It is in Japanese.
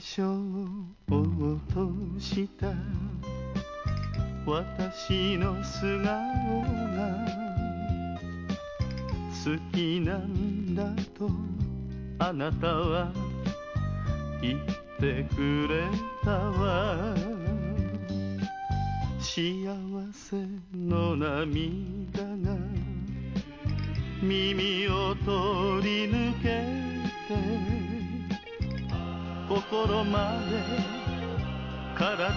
粧を落とした私の素顔が好きなんだとあなたは言ってくれたわ。幸せの涙が耳を通り抜けて心まで体